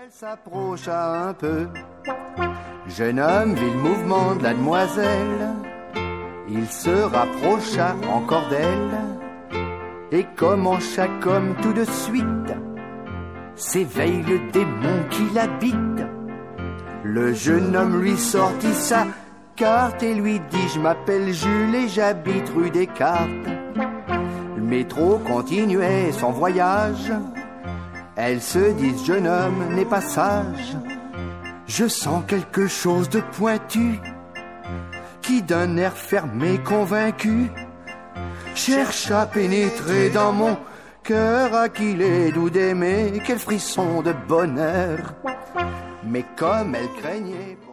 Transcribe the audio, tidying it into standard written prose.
Elle s'approcha un peu. Jeune homme vit le mouvement de la demoiselle. Il se rapprocha encore d'elle. Et comme en chaque homme tout de suite s'éveille le démon qui l'habite. Le jeune homme lui sortit sa carte et lui dit: je m'appelle Jules et j'habite rue Descartes. Le métro continuait son voyage. Elle se dit: ce jeune homme n'est pas sage. Je sens quelque chose de pointu qui d'un air fermé convaincu cherche à pénétrer dans mon cœur. À qu'il est doux d'aimer, quel frisson de bonheur. Mais comme elle craignait